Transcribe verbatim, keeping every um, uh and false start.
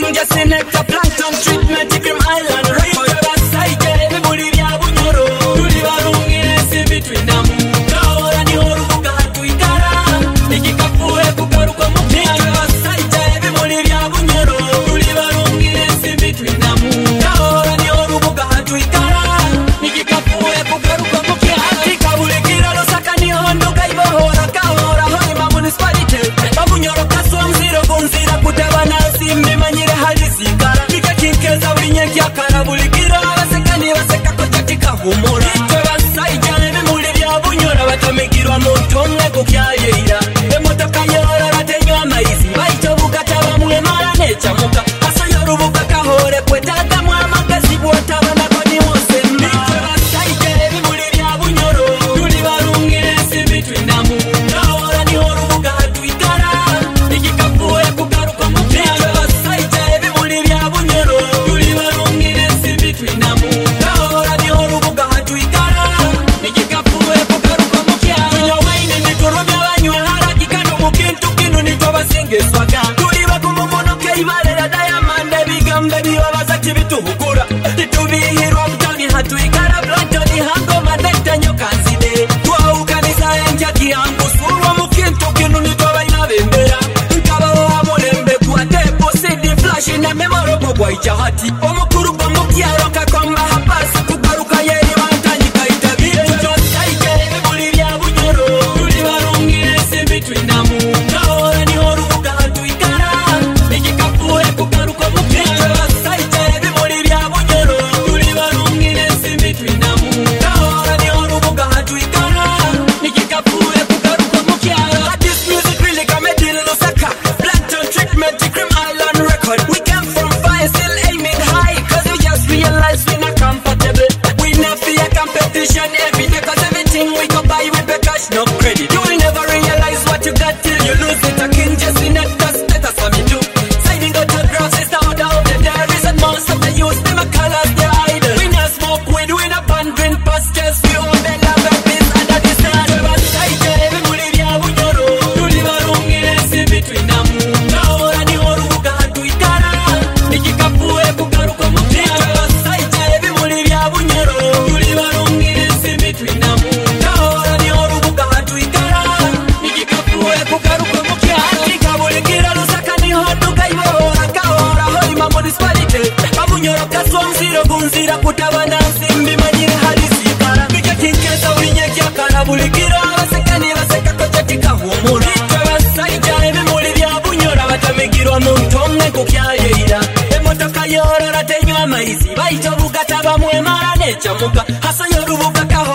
king just in a plankton treatment Cream Island record basite bimuli bya bunyoro tuli barungire si between them kaora ni orubuga hatuikara ikikafuwe kugaruka mu king basite bimuli bya bunyoro tuli barungire si between them kaora ni orubuga hatuikara ikikafuwe kugaruka mu king atikabulekira losaka ni hondo kaibohora kaora honi ma municipality babunyoro kaswa mziro gunzira kutabana simbi manyire halizikara nikakinkeza ulinyengi akarabulikira abasekani baseka kojatika humura itwe basayijane bimuli bya bunyora batamigirwa mu ntonge kukyayira emotoka yora ratenywa amaizi bayitobuga bamwe mara necamuka asoyorubuga kahore kwetata mwamagazi bwotabana koni wose itwe basayijane bimuli bya bunyoro tuli barungire si between them kaora ni orubuga hatuikara ikikafuwe kugaruka mu itwe basayijane bimuli bya bunyoro tuli barungire si between them kaora ni orubuga hatuikara ikikafuwe kugaruka mu kinyo waine niturubya banywe haraki kano mu kintu kinu nitwabasengeswaga tuli bakumumono keibalera diamond bigambe bibabaza kibituhugura titubihirwa mtani hatuikara blantoni hango maneta nyokanzide twaukanisa enjaki yangu surwa mu kintu kinu nitwabaina bembera nkabaho hamulembe kuatepo sidi flash na memorable kwa ijahati omukuru kwa mukyaro kakomba hapasi kugaruka yeri bantanyika itabire josaike bimuli bya bunyoro tuli barungire si between them kaora ni orubuga hatuikara ikikafuwe kugaruka mu kinyo basaike bimuli bya bunyoro tuli barungire si between them kaora ni orubuga hatuikara ikikafuwe kugaruka mu kyaro this music really come deal Lusaka Blackton treatment Cream Island record we came from fire still aiming high cause we just realize we not comfortable we not fear competition every day cause everything we go buy we pay cash no credit you will never realize what you got till you lose it a king just in a dust that's what me do signing autographs is the order of the day reason most of the youth them a colors their idol we not smoke weed we not pan green pastures we all the love and peace under the sun basite bimuli bya bunyoro tuli barungire si between them kaora ni orubuga hatuikara ikikafuwe kugaruka mu kinyo basite bimuli bya bunyoro tuli barungire si between them kaora ni orubuga hatuikara ikikafuwe kugaruka mu kinyo kabulekira lusaka ni hondo kaibohora kaora hoi ma municipality babunyoro kaswa mziro gunzira kutabana simbi manyire halizikara nikakinkeza ulinyeki akarabulikira abasekani baseka kojatika humura itwe basayijane bimuli bya bunyora batamigirwa mu ntonge kukyayira emotoka yora ratenywa amaizi bayitobuga bamwe mara necamuka hasoyorubuga kaho